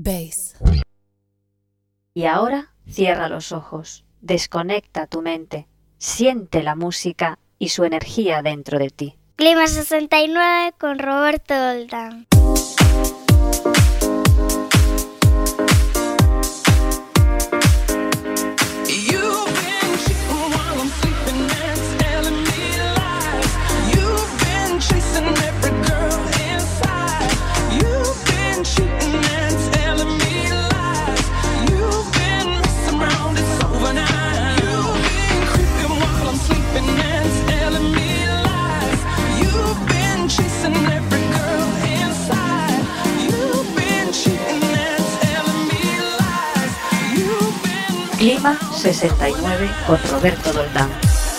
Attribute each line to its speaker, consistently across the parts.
Speaker 1: bass.
Speaker 2: Y ahora cierra los ojos, desconecta tu mente, siente la música y su energía dentro de ti.
Speaker 3: Clima 69 con Roberto Doldán.
Speaker 2: Clima 69 con Roberto Doldán.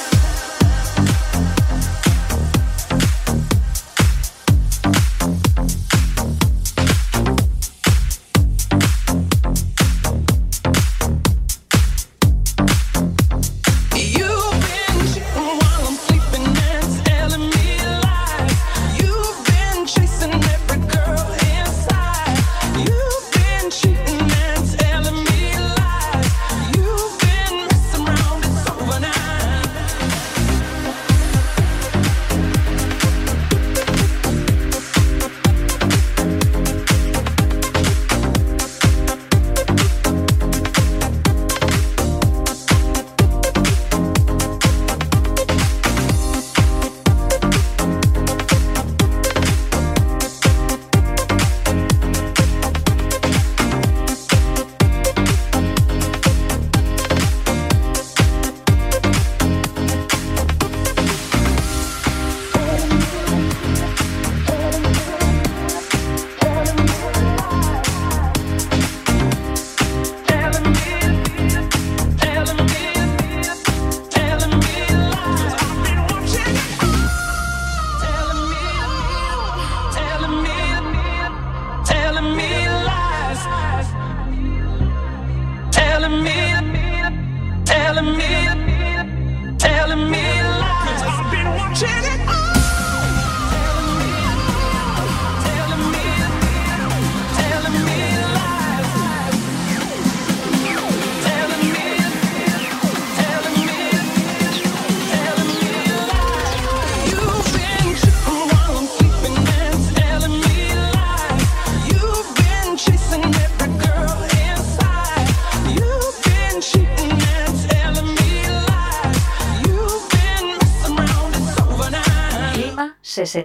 Speaker 2: Clima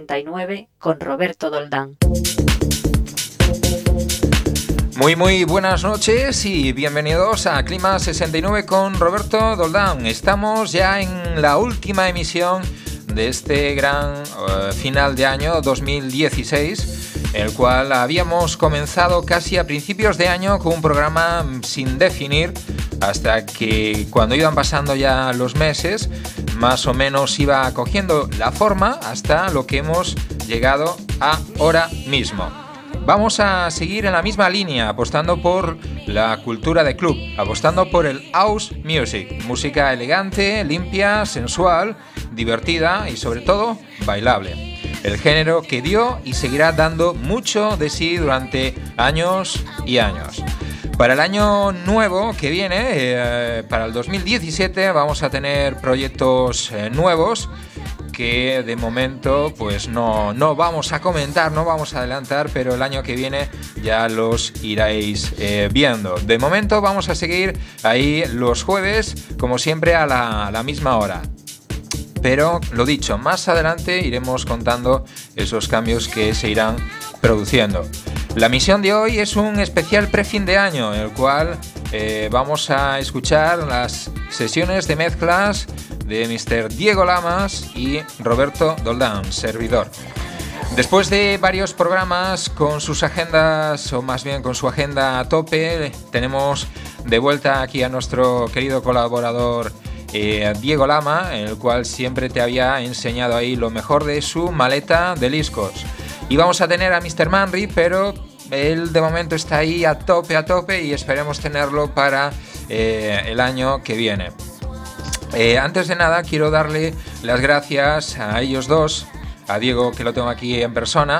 Speaker 2: 69 con Roberto Doldán.
Speaker 4: Muy buenas noches y bienvenidos a Clima 69 con Roberto Doldán. Estamos ya en la última emisión de este gran final de año 2016, el cual habíamos comenzado casi a principios de año con un programa sin definir, hasta que cuando iban pasando ya los meses, más o menos iba cogiendo la forma hasta lo que hemos llegado ahora mismo. Vamos a seguir en la misma línea, apostando por la cultura de club, apostando por el house music, música elegante, limpia, sensual, divertida y sobre todo bailable. El género que dio y seguirá dando mucho de sí durante años y años. Para el año nuevo que viene, para el 2017, vamos a tener proyectos nuevos que de momento pues no vamos a comentar, no vamos a adelantar, pero el año que viene ya los iréis viendo. De momento vamos a seguir ahí los jueves, como siempre, a la misma hora. Pero lo dicho, más adelante iremos contando esos cambios que se irán produciendo. La misión de hoy es un especial prefin de año, en el cual vamos a escuchar las sesiones de mezclas de Mr. Diego Lamas y Roberto Doldán, servidor. Después de varios programas con sus agendas, o más bien con su agenda a tope, tenemos de vuelta aquí a nuestro querido colaborador Diego Lama, en el cual siempre te había enseñado ahí lo mejor de su maleta de discos. Y vamos a tener a Mr. Manri, pero él de momento está ahí a tope y esperemos tenerlo para el año que viene. Antes de nada quiero darle las gracias a ellos dos, a Diego, que lo tengo aquí en persona,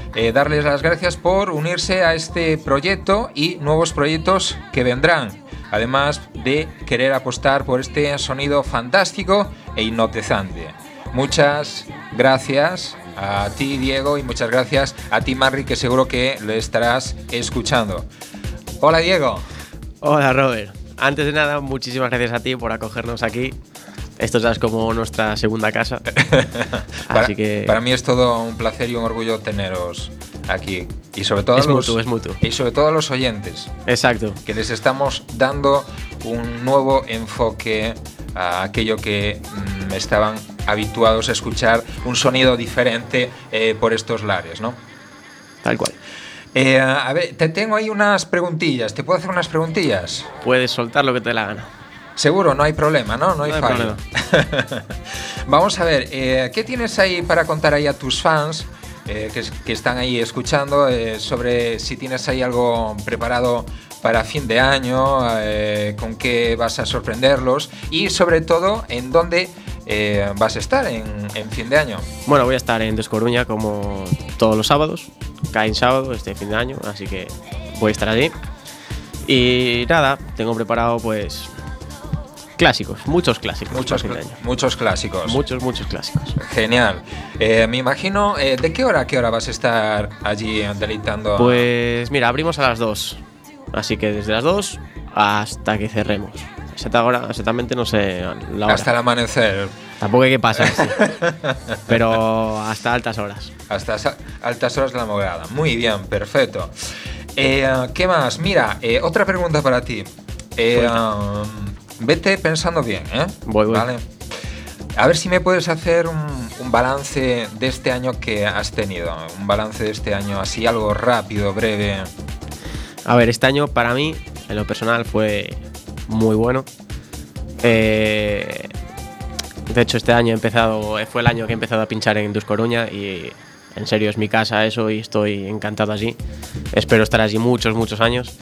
Speaker 4: darles las gracias por unirse a este proyecto y nuevos proyectos que vendrán, además de querer apostar por este sonido fantástico e hipnotizante. Muchas gracias a ti, Diego, y muchas gracias a ti, Marri, que seguro que lo estarás escuchando. Hola, Diego.
Speaker 1: Hola, Robert. Antes de nada, muchísimas gracias a ti por acogernos aquí. Esto ya es como nuestra segunda casa. Así que
Speaker 4: para mí es todo un placer y un orgullo teneros aquí. Y sobre todo
Speaker 1: es mutuo.
Speaker 4: Y sobre todo a los oyentes.
Speaker 1: Exacto.
Speaker 4: Que les estamos dando un nuevo enfoque a aquello que estaban habituados a escuchar, un sonido diferente por estos lares, ¿no?
Speaker 1: Tal cual.
Speaker 4: A ver, te tengo ahí unas preguntillas. ¿Te puedo hacer unas preguntillas?
Speaker 1: Puedes soltar lo que te dé la gana.
Speaker 4: Seguro, no hay problema, ¿no? No hay fallo. Vamos a ver, ¿qué tienes ahí para contar ahí a tus fans que están ahí escuchando sobre si tienes ahí algo preparado para fin de año, con qué vas a sorprenderlos y sobre todo en dónde vas a estar en fin de año?
Speaker 1: Bueno, voy a estar en Descoruña como todos los sábados, cae en sábado este fin de año, así que voy a estar allí. Y nada, tengo preparado pues clásicos, muchos clásicos.
Speaker 4: Muchos clásicos.
Speaker 1: Muchos clásicos.
Speaker 4: Genial. Me imagino, ¿de qué hora a qué hora vas a estar allí deleitando?
Speaker 1: Pues mira, abrimos a las 2, así que desde las 2 hasta que cerremos. Exactamente no sé la hora.
Speaker 4: Hasta el amanecer.
Speaker 1: Tampoco hay que pasar, sí. Pero hasta altas horas.
Speaker 4: Hasta altas horas de la madrugada. Muy bien, perfecto. ¿Qué más? Mira, otra pregunta para ti. Vete pensando bien, ¿eh?
Speaker 1: Voy.
Speaker 4: Vale. A ver si me puedes hacer un balance de este año que has tenido. Un balance de este año, así algo rápido, breve.
Speaker 1: A ver, este año para mí, en lo personal, fue muy bueno. De hecho, este año fue el año que he empezado a pinchar en Descoruña y en serio es mi casa eso y estoy encantado allí. Espero estar allí muchos años.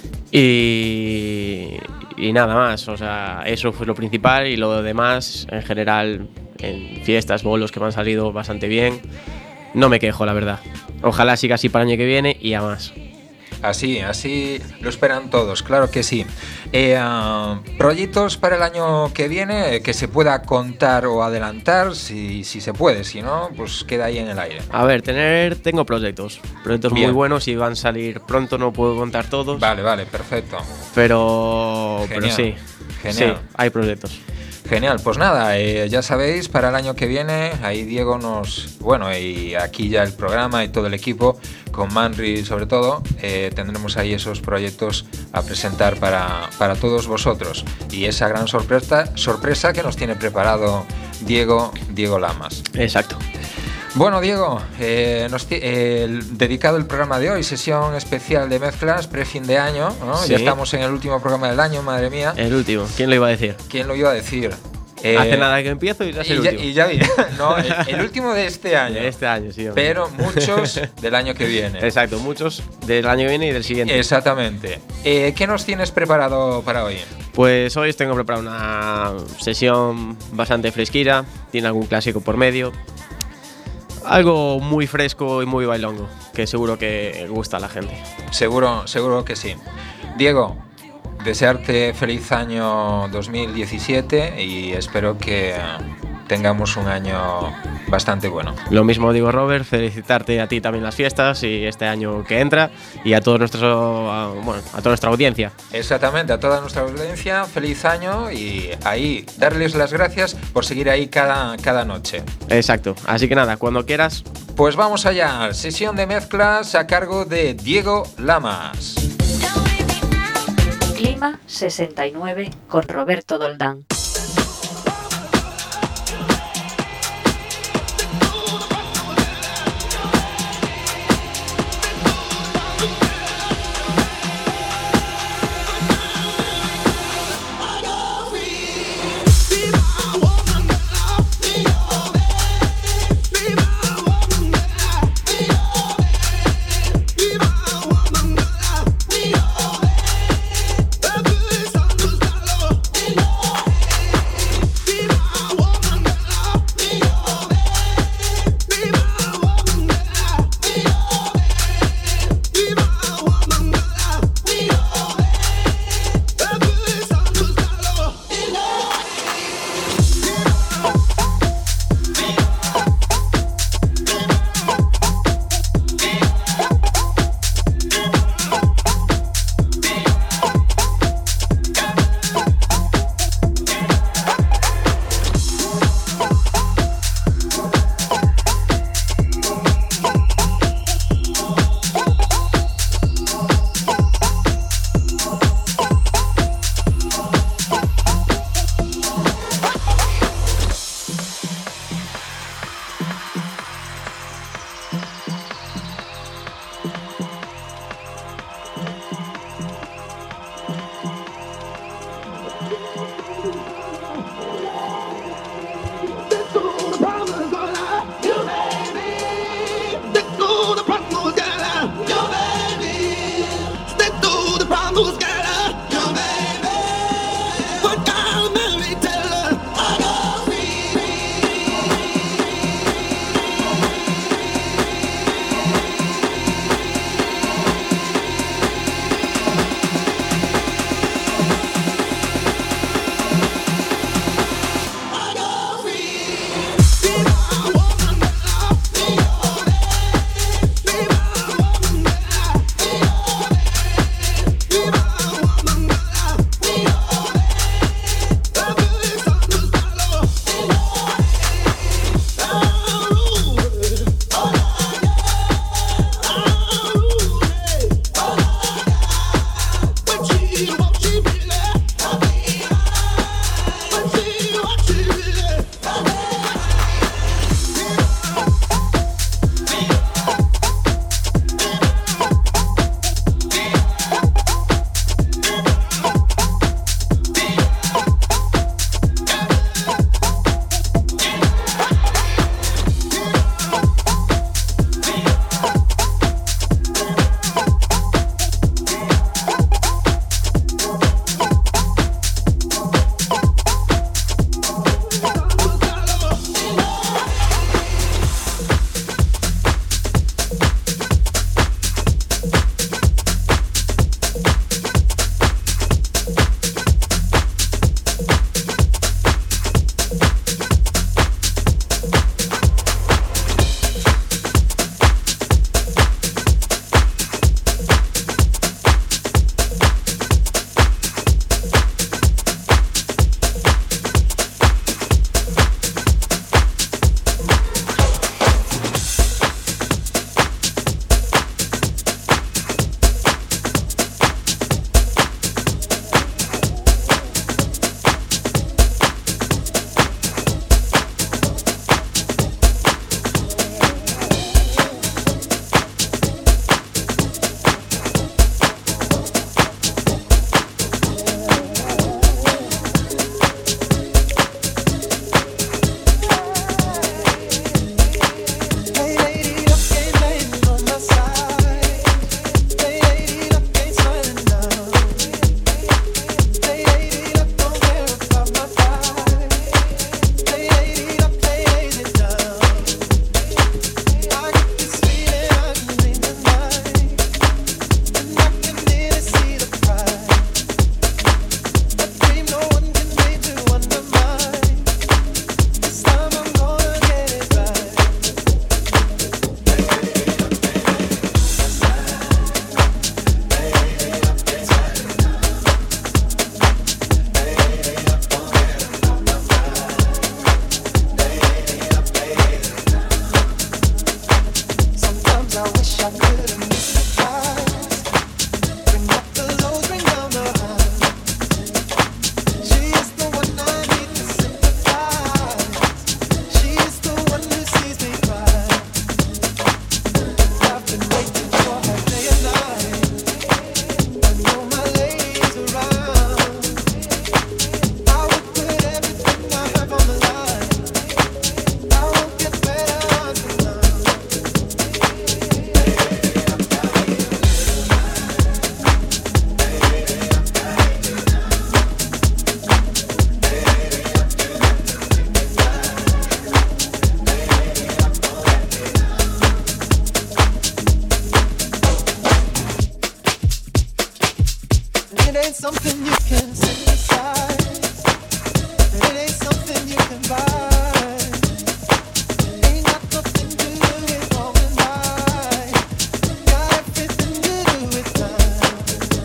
Speaker 1: Y nada más, o sea, eso fue lo principal y lo demás, en general, en fiestas, bolos que me han salido bastante bien. No me quejo, la verdad. Ojalá siga así para el año que viene y a más.
Speaker 4: Así lo esperan todos, claro que sí. ¿Proyectos para el año que viene que se pueda contar o adelantar? Si se puede, si no, pues queda ahí en el aire.
Speaker 1: A ver, tengo proyectos
Speaker 4: Bien.
Speaker 1: muy buenos y van a salir pronto, no puedo contar todos.
Speaker 4: Vale, perfecto.
Speaker 1: Pero sí,
Speaker 4: Genial.
Speaker 1: Sí, hay proyectos.
Speaker 4: Genial, pues nada, ya sabéis, para el año que viene, ahí Diego y aquí ya el programa y todo el equipo, con Manri sobre todo, tendremos ahí esos proyectos a presentar para todos vosotros. Y esa gran sorpresa que nos tiene preparado Diego Lamas.
Speaker 1: Exacto.
Speaker 4: Bueno, Diego, dedicado el programa de hoy, sesión especial de mezclas, pre-fin de año, ¿no?
Speaker 1: Sí.
Speaker 4: Ya estamos en el último programa del año, madre mía.
Speaker 1: El último, ¿quién lo iba a decir?
Speaker 4: ¿Quién lo iba a decir?
Speaker 1: Hace nada que empiezo y ya es el último.
Speaker 4: Y ya vi, no, el último de este año.
Speaker 1: De este año, sí.
Speaker 4: Pero muchos del año que viene.
Speaker 1: Exacto, muchos del año que viene y del siguiente.
Speaker 4: Exactamente. ¿Qué nos tienes preparado para hoy?
Speaker 1: Pues hoy os tengo preparado una sesión bastante fresquita, tiene algún clásico por medio. Algo muy fresco y muy bailongo, que seguro que gusta a la gente.
Speaker 4: Seguro que sí. Diego, desearte feliz año 2017 y espero que tengamos un año bastante bueno.
Speaker 1: Lo mismo digo, Robert, felicitarte a ti también las fiestas y este año que entra y a toda nuestra audiencia.
Speaker 4: Exactamente, a toda nuestra audiencia, feliz año y ahí darles las gracias por seguir ahí cada noche.
Speaker 1: Exacto, así que nada, cuando quieras.
Speaker 4: Pues vamos allá, sesión de mezclas a cargo de Diego Lamas.
Speaker 2: Clima 69 con Roberto Doldán.
Speaker 5: It ain't something you can synthesize. It ain't something you can buy. Ain't got nothing to do with wrong and right. Got everything to do with time.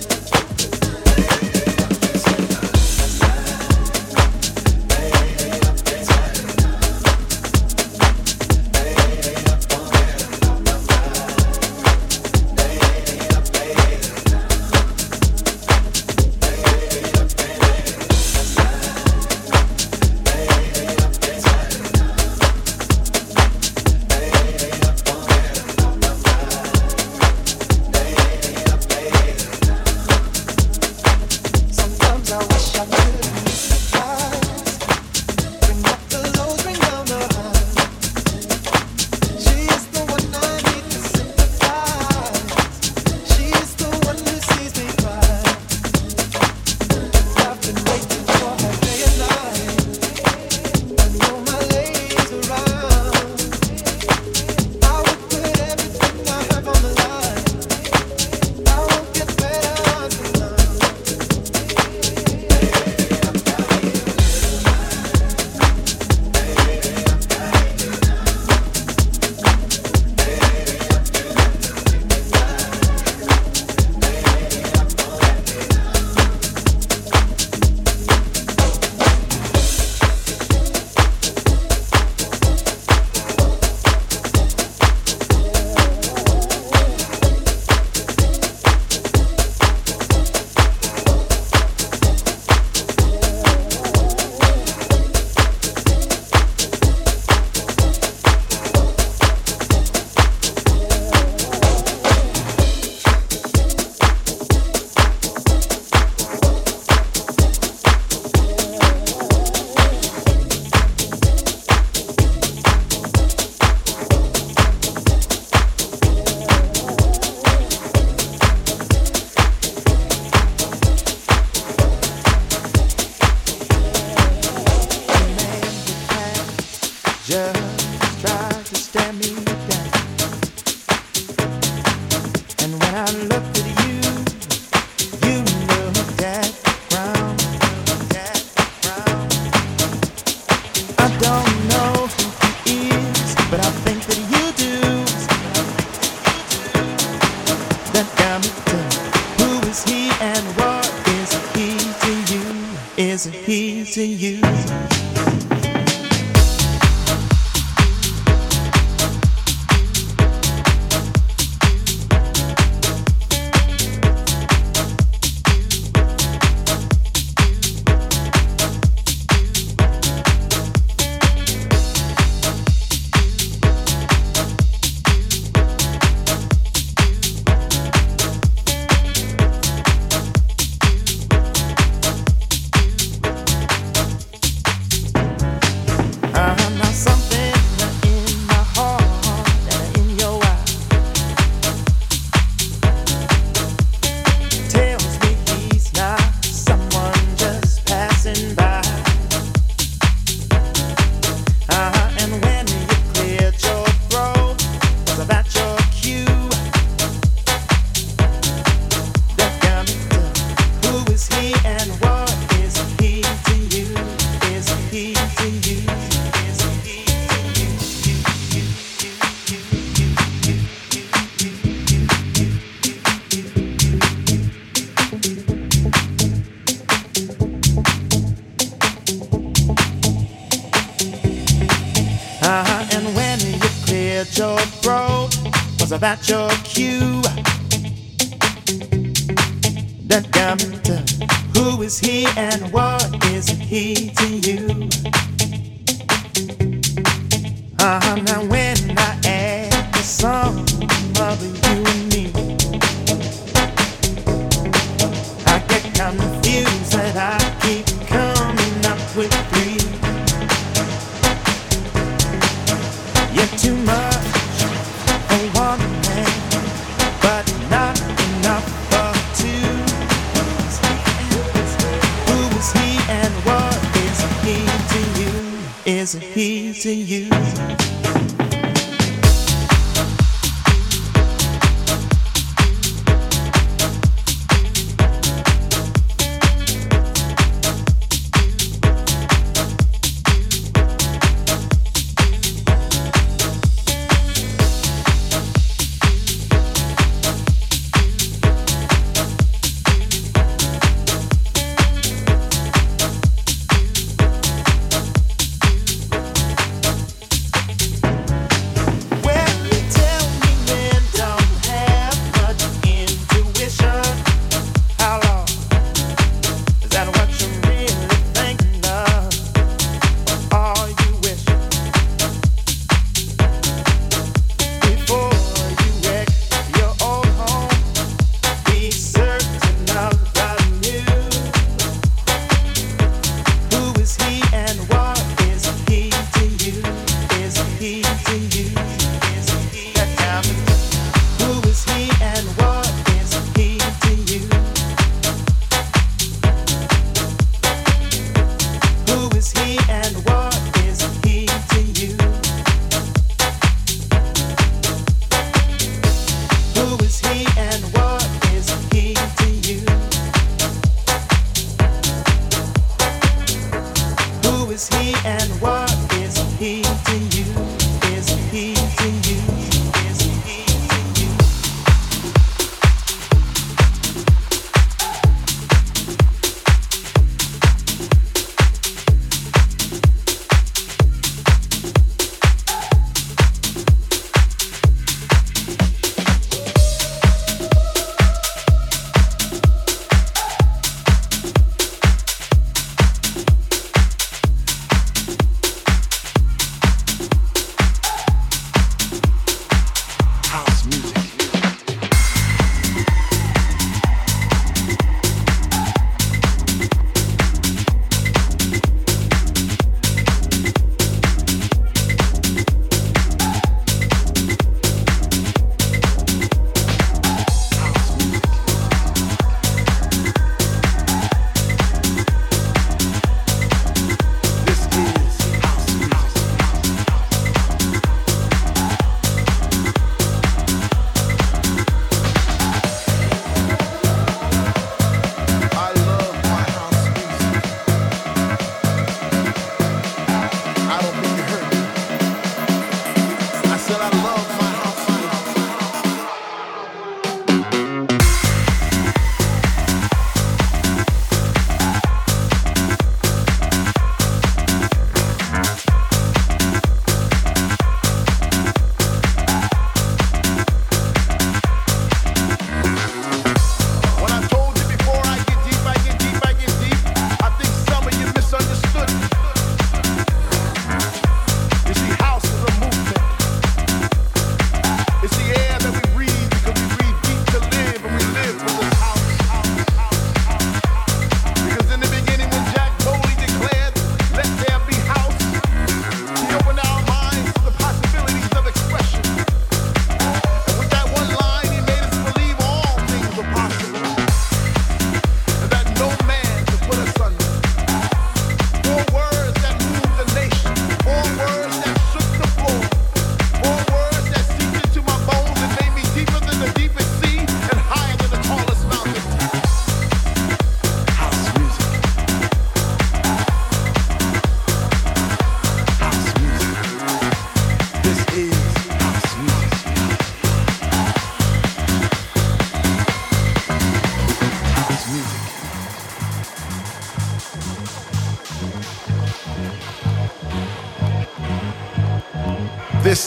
Speaker 6: That your cue that got me to who is he and what is he to you? Now when I add the sum of you and me, I get confused that I keep coming up with three. You're too much for one man, but not enough for two. Who is he and what is he to you? Is he to you?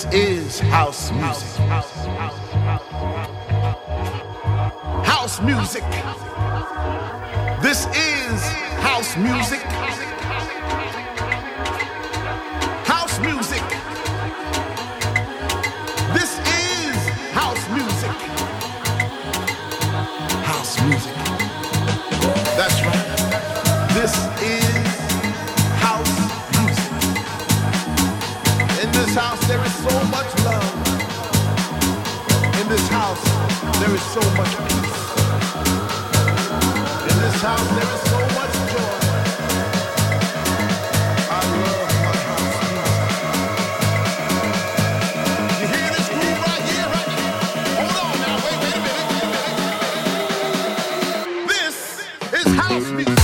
Speaker 7: This is house music. House music. This is house music. House music. This is house music. House music. That's right. This is house music. In this house there is so much love. In this house there is so much peace. In this house there is so much joy. I love my house music. You hear this groove right here, right? Hold on now, wait a minute. This is house music.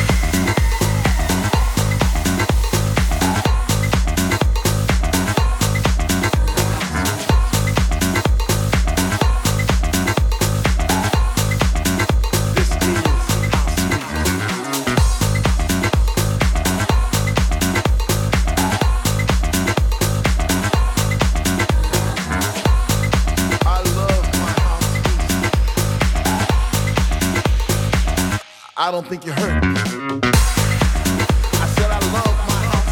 Speaker 7: I don't think you heard me. I said I love my house.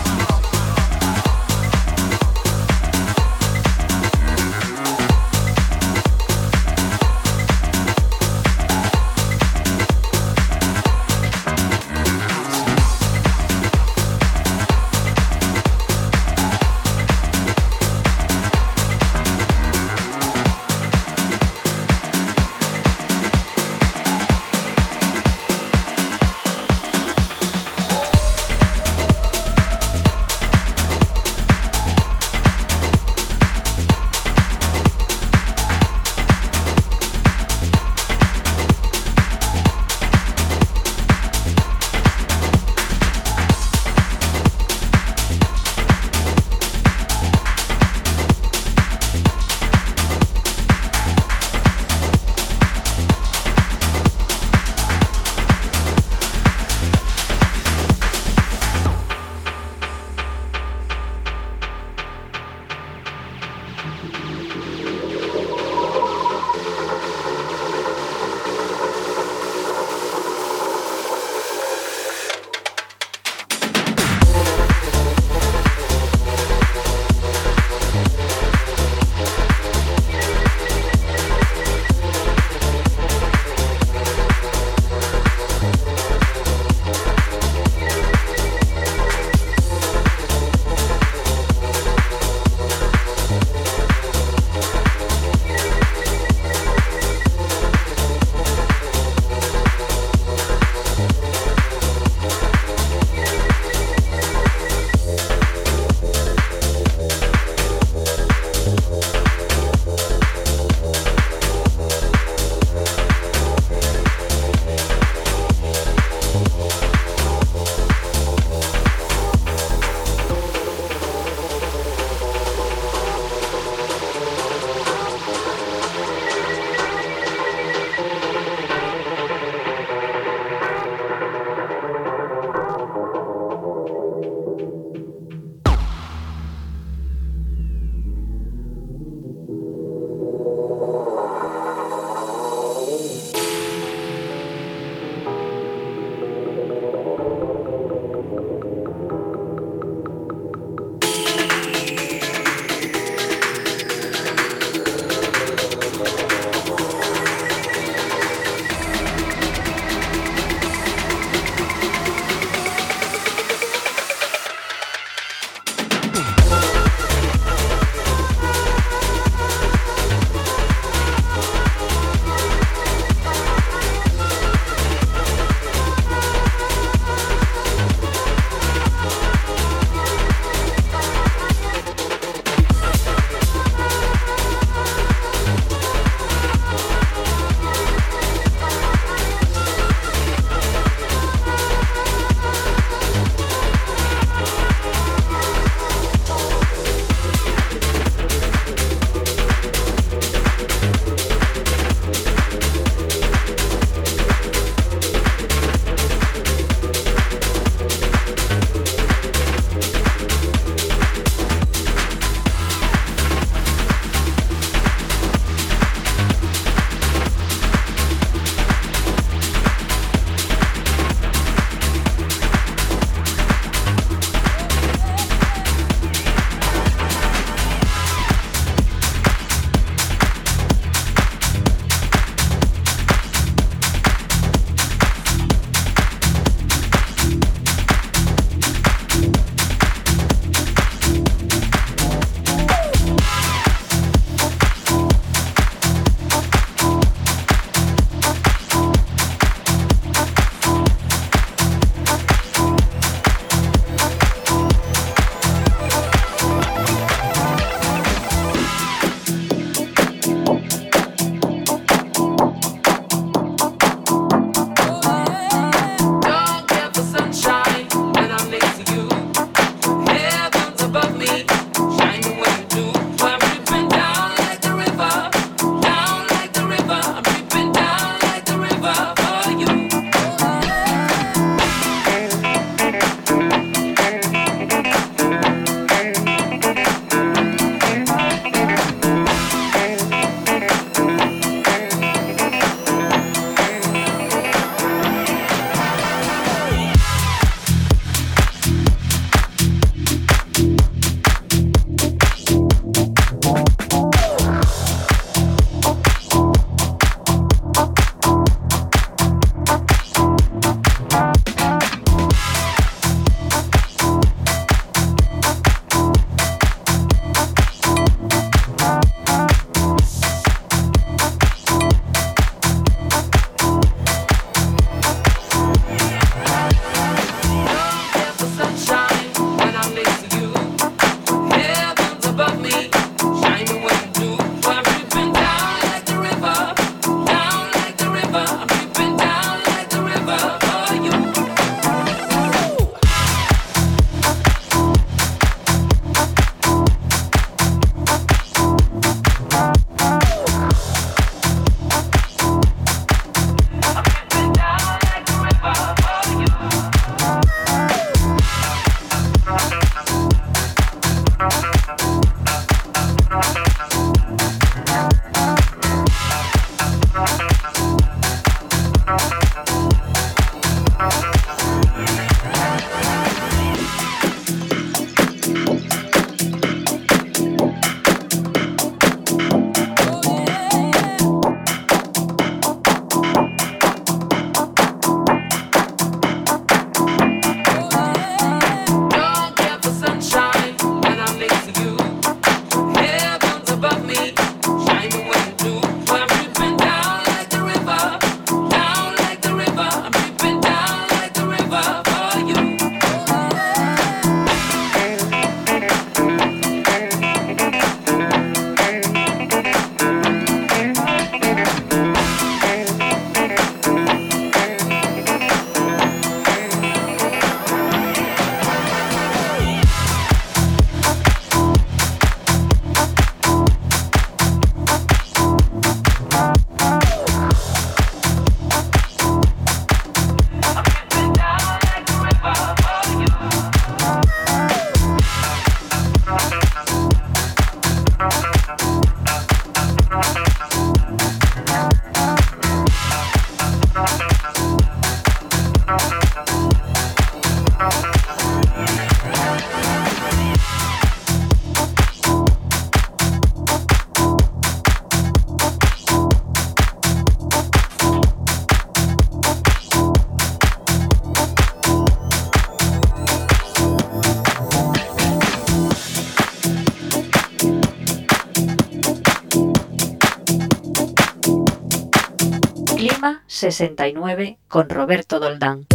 Speaker 2: 69 con Roberto Doldán.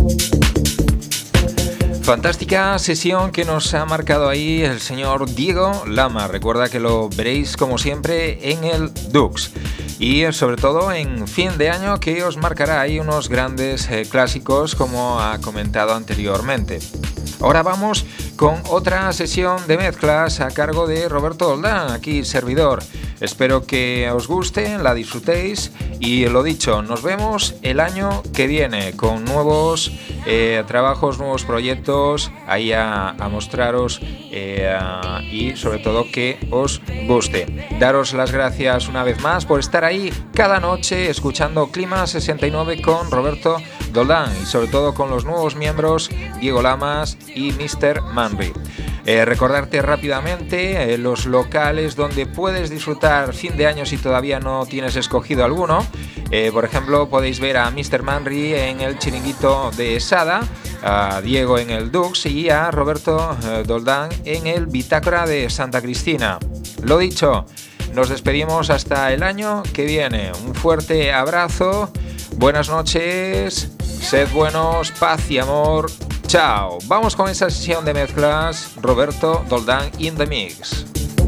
Speaker 4: Fantástica sesión que nos ha marcado ahí el señor Diego Lama. Recuerda que lo veréis como siempre en el Dux. Y sobre todo en fin de año, que os marcará ahí unos grandes clásicos como ha comentado anteriormente. Ahora vamos con otra sesión de mezclas a cargo de Roberto Doldán, aquí servidor. Espero que os guste, la disfrutéis y lo dicho, nos vemos el año que viene con nuevos trabajos, nuevos proyectos ahí a mostraros y sobre todo que os guste. Daros las gracias una vez más por estar ahí cada noche escuchando Clima 69 con Roberto Doldán y sobre todo con los nuevos miembros Diego Lamas y Mr. Manri. Recordarte rápidamente los locales donde puedes disfrutar fin de año si todavía no tienes escogido alguno. Por ejemplo, podéis ver a Mr. Manri en el Chiringuito de Sada, a Diego en el Dux y a Roberto Doldán en el Bitácora de Santa Cristina. Lo dicho, nos despedimos hasta el año que viene. Un fuerte abrazo, buenas noches, sed buenos, paz y amor. Chao. Vamos con esa sesión de mezclas. Roberto Doldán in the mix.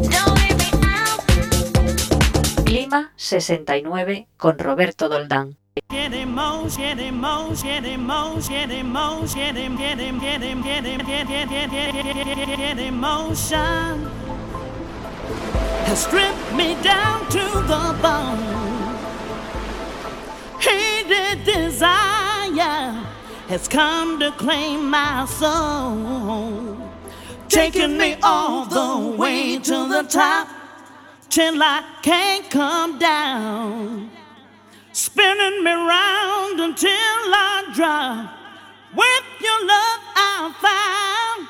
Speaker 2: Clima 69 con Roberto Doldán.
Speaker 6: Has stripped me down to the bone. Hated desire has come to claim my soul, taking me all the way to the top till I can't come down, spinning me round until I drop. With your love I found.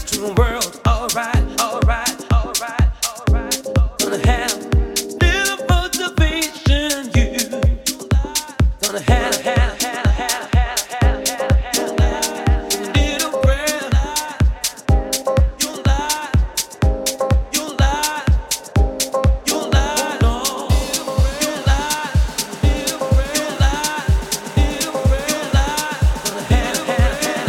Speaker 8: to the world. Alright, alright, alright, alright. Gonna have little motivation, you. Gonna have little breath. You lie, you lie, you lie, no. You lie, little breath, you lie, little breath, you lie. Gonna have little breath,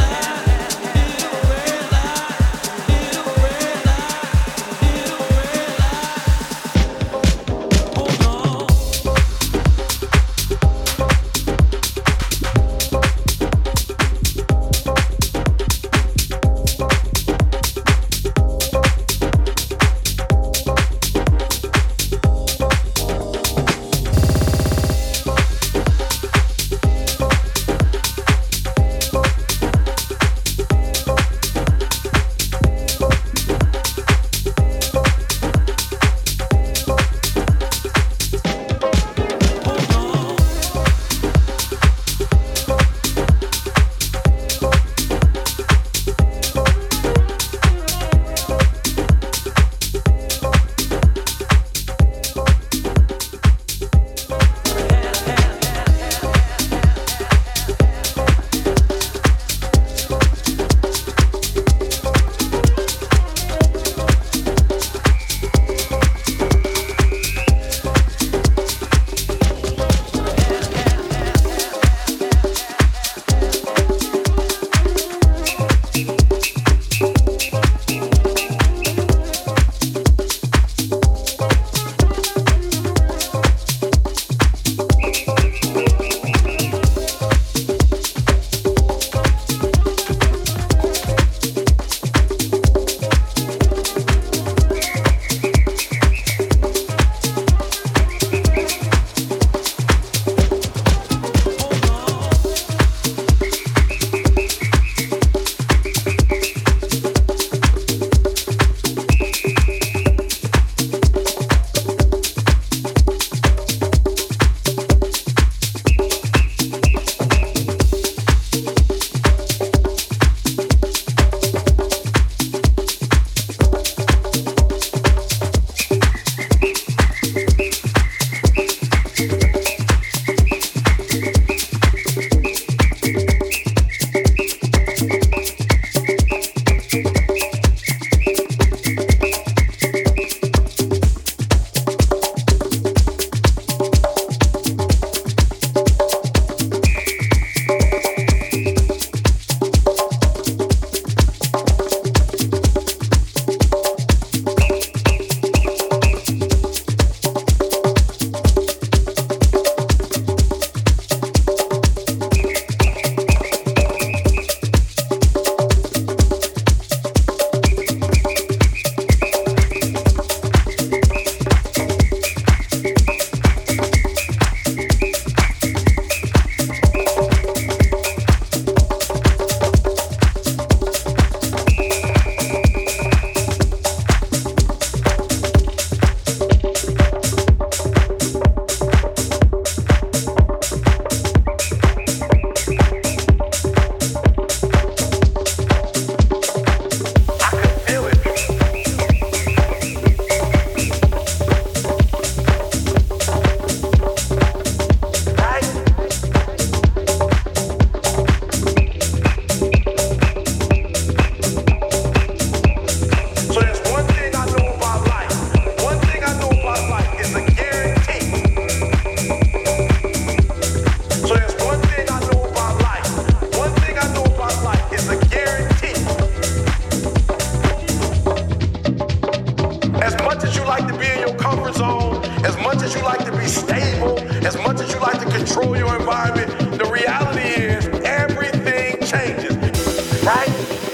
Speaker 7: control your environment, the reality is everything changes, right?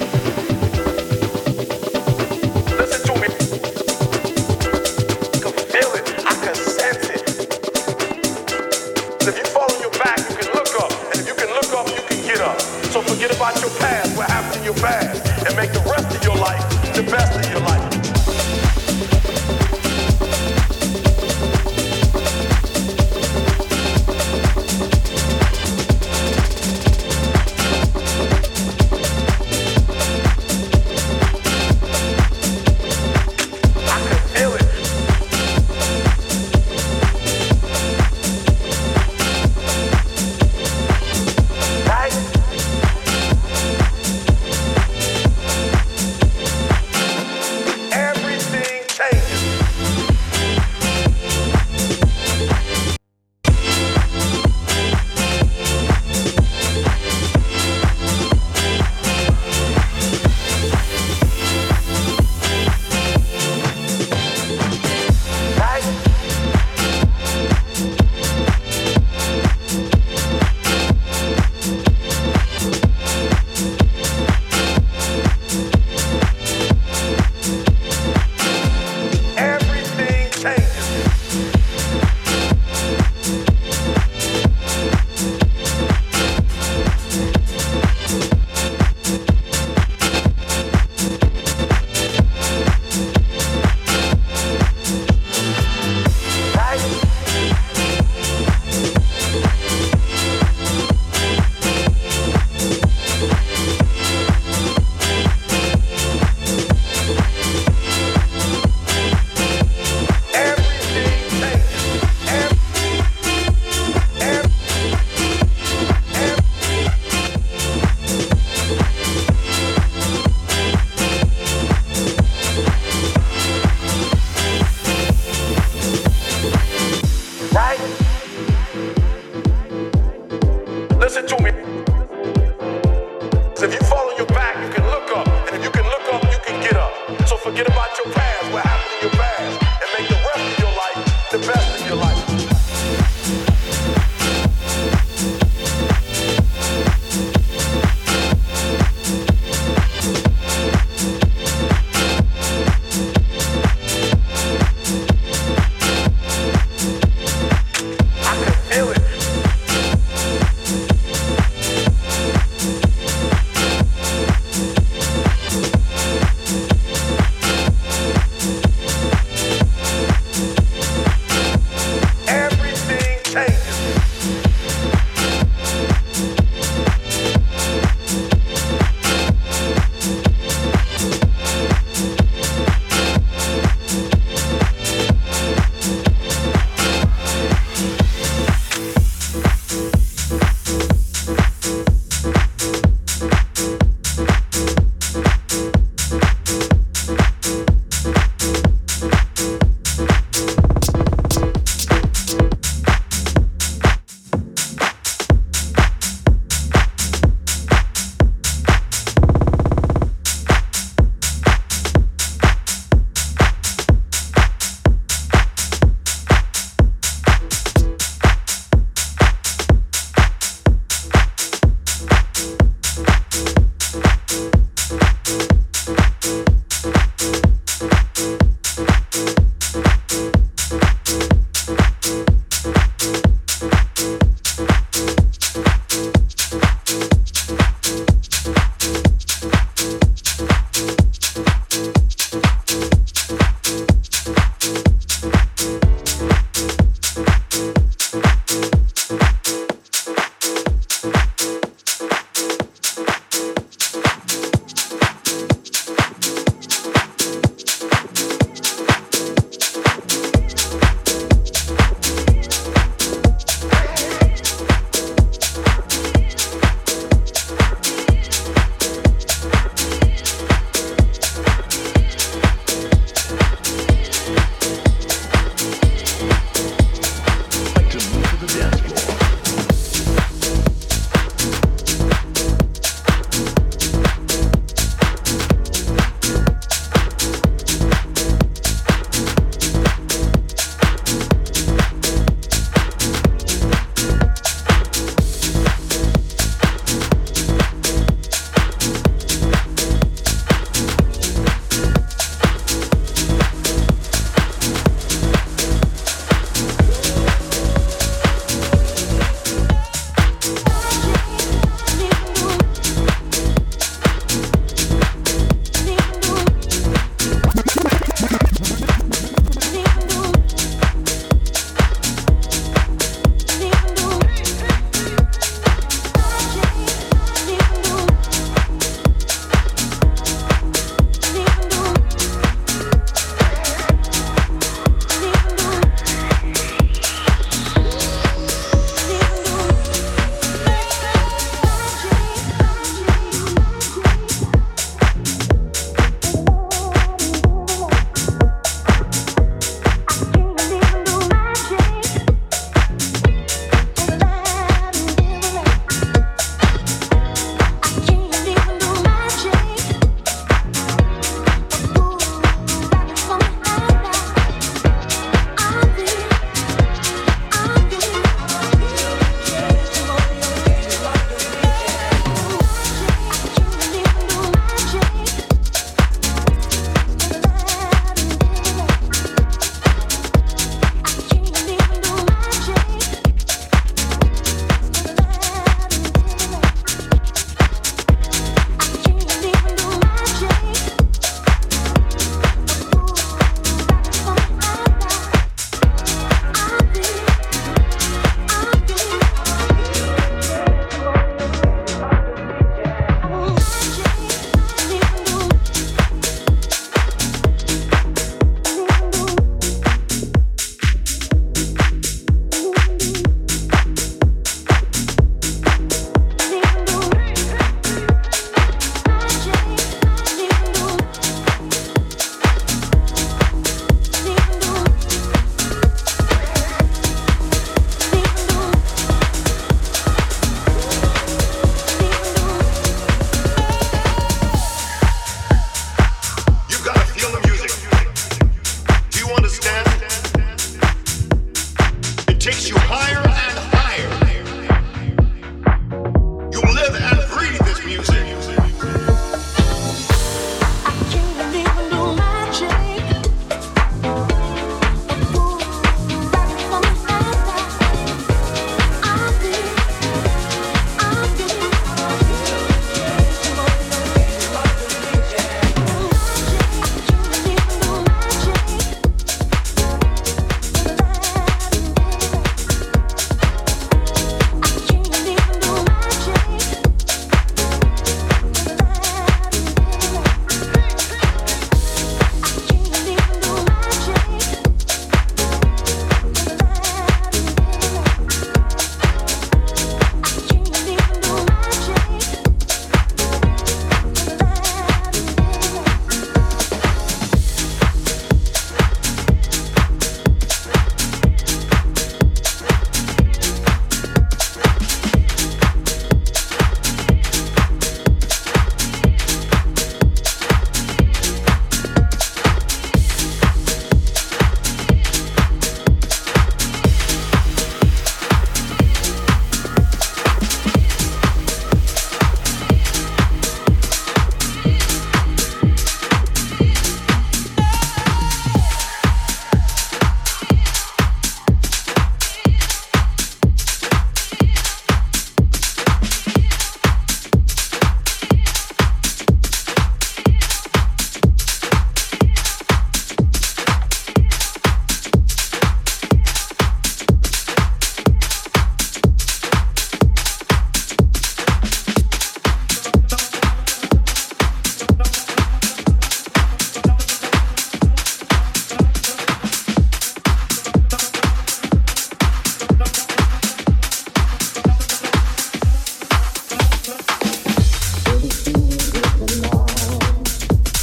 Speaker 7: Listen to me. I can feel it. I can sense it. If you fall on your back, you can look up. And if you can look up, you can get up. So forget about your past, what happened in your past, and make the rest of your life the best of your life.